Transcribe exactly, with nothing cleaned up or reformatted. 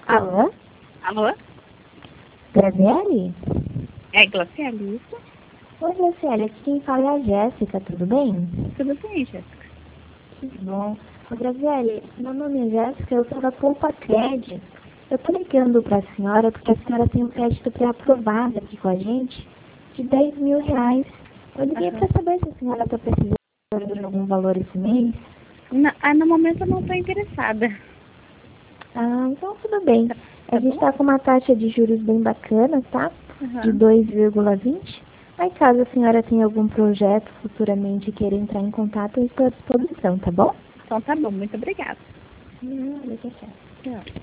Alô? Alô? Graziele? É Glaciele, isso? Oi, Graziele, aqui quem fala é a Jéssica, tudo bem? Tudo bem, Jéssica. Que bom. Ô, Graziele, meu nome é Jéssica, eu sou da Poupa Cred. Eu tô ligando pra senhora porque a senhora tem um crédito pré-aprovado aqui com a gente de dez mil reais. Eu liguei Aham. pra saber se a senhora tá precisando de algum valor esse mês. Na, ah, no momento eu não estou interessada. Ah, então tudo bem. Tá, A tá gente bom? tá com uma taxa de juros bem bacana, tá? De Aham. dois vírgula vinte. Aí caso a senhora tenha algum projeto futuramente e queira entrar em contato, eu estou à disposição, tá bom? Então tá bom, muito obrigada. Não, deixa quieto. Tchau.